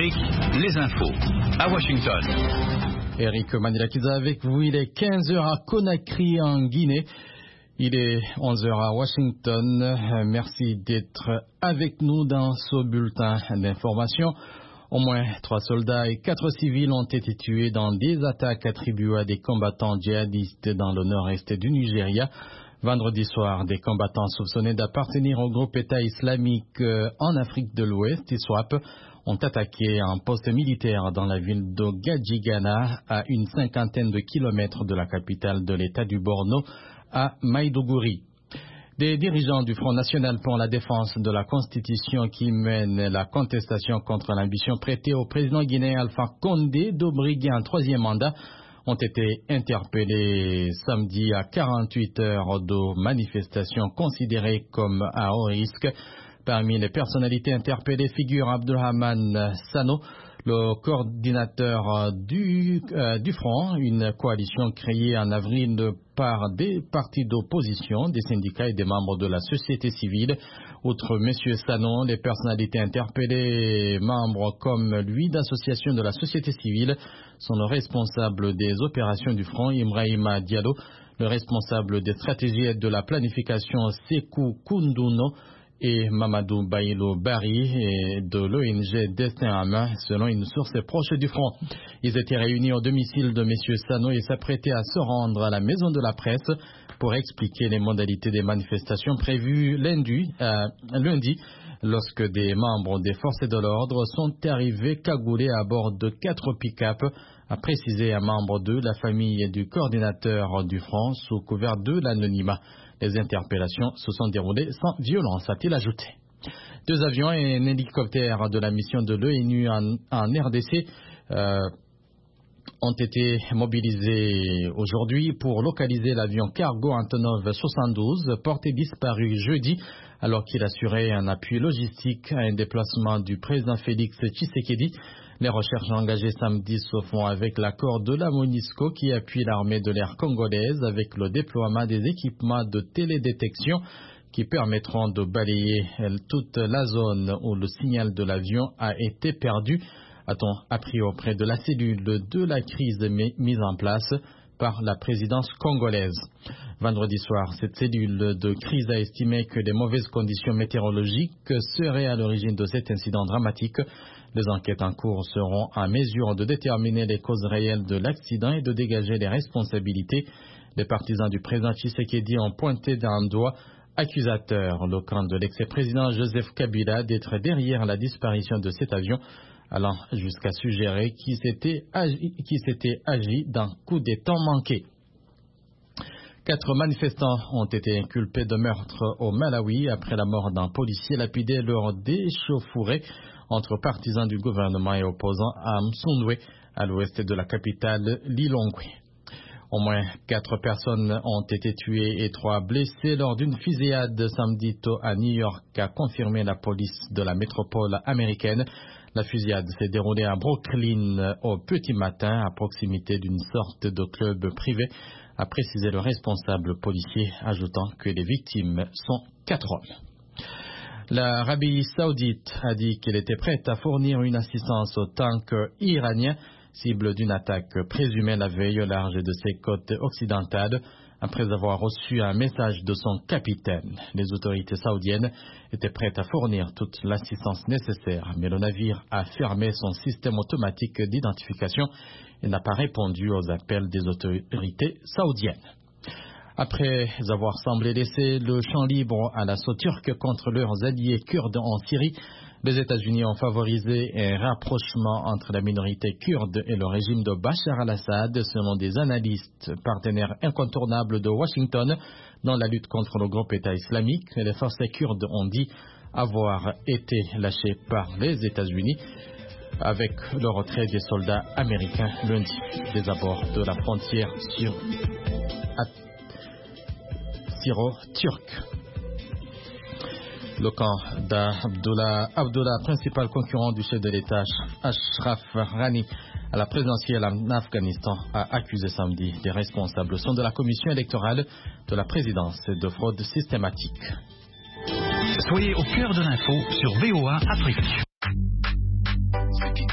Afrique, les infos. À Washington. Eric Manilakiza avec vous. Il est 15h à Conakry en Guinée. Il est 11h à Washington. Merci d'être avec nous dans ce bulletin d'information. Au moins 3 soldats et 4 civils ont été tués dans des attaques attribuées à des combattants djihadistes dans le nord-est du Nigeria. Vendredi soir, des combattants soupçonnés d'appartenir au groupe État islamique en Afrique de l'Ouest, ISWAP, ont attaqué un poste militaire dans la ville de Gadjigana, à une 50aine de kilomètres de la capitale de l'État du Borno, à Maïdougouri. Des dirigeants du Front National pour la défense de la Constitution qui mènent la contestation contre l'ambition prêtée au président guinéen Alpha Condé de briguer un 3e mandat ont été interpellés samedi à 48 heures de manifestation considérée comme à haut risque. Parmi les personnalités interpellées figure Abdulrahman Sano, le coordinateur du Front, une coalition créée en avril par des partis d'opposition, des syndicats et des membres de la société civile. Outre M. Sano, les personnalités interpellées, membres comme lui d'associations de la société civile, sont le responsable des opérations du Front, Ibrahima Diallo, le responsable des stratégies et de la planification, Sekou Koundouno, et Mamadou Baïlo Bari et de l'ONG Destin à main, selon une source proche du Front. Ils étaient réunis au domicile de M. Sano et s'apprêtaient à se rendre à la maison de la presse pour expliquer les modalités des manifestations prévues lundi, lorsque des membres des forces de l'ordre sont arrivés cagoulés à bord de 4 pick-up, a précisé un membre de la famille du coordinateur du Front sous couvert de l'anonymat. Les interpellations se sont déroulées sans violence, a-t-il ajouté. 2 avions et un hélicoptère de la mission de l'ONU en RDC ont été mobilisés aujourd'hui pour localiser l'avion cargo Antonov 72 porté disparu jeudi alors qu'il assurait un appui logistique à un déplacement du président Félix Tshisekedi. Les recherches engagées samedi se font avec l'accord de la MONUSCO qui appuie l'armée de l'air congolaise avec le déploiement des équipements de télédétection qui permettront de balayer toute la zone où le signal de l'avion a été perdu, a-t-on appris auprès de la cellule de la crise mise en place par la présidence congolaise. Vendredi soir, cette cellule de crise a estimé que les mauvaises conditions météorologiques seraient à l'origine de cet incident dramatique. Les enquêtes en cours seront en mesure de déterminer les causes réelles de l'accident et de dégager les responsabilités. Les partisans du président Tshisekedi ont pointé d'un doigt accusateur le camp de l'ex-président Joseph Kabila d'être derrière la disparition de cet avion, allant jusqu'à suggérer qu'il s'était agi d'un coup d'État manqué. 4 manifestants ont été inculpés de meurtre au Malawi après la mort d'un policier lapidé lors d'échauffourées entre partisans du gouvernement et opposants à Msundwe, à l'ouest de la capitale Lilongwe. Au moins 4 personnes ont été tuées et 3 blessées lors d'une fusillade samedi tôt à New York, a confirmé la police de la métropole américaine. La fusillade s'est déroulée à Brooklyn au petit matin, à proximité d'une sorte de club privé, a précisé le responsable policier, ajoutant que les victimes sont 4 hommes. L'Arabie Saoudite a dit qu'elle était prête à fournir une assistance aux tanks iraniens, cible d'une attaque présumée la veille au large de ses côtes occidentales, après avoir reçu un message de son capitaine. Les autorités saoudiennes étaient prêtes à fournir toute l'assistance nécessaire, mais le navire a fermé son système automatique d'identification et n'a pas répondu aux appels des autorités saoudiennes. Après avoir semblé laisser le champ libre à l'assaut turc contre leurs alliés kurdes en Syrie, les États-Unis ont favorisé un rapprochement entre la minorité kurde et le régime de Bachar al-Assad, selon des analystes partenaires incontournables de Washington dans la lutte contre le groupe État islamique. Les forces kurdes ont dit avoir été lâchées par les États-Unis avec le retrait des soldats américains lundi des abords de la frontière syro-turque. Le camp d'Abdullah, principal concurrent du chef de l'État Ashraf Ghani à la présidentielle en Afghanistan, a accusé samedi des responsables sont de la commission électorale de la présidence de fraude systématique. Soyez au cœur de l'info sur VOA Afrique.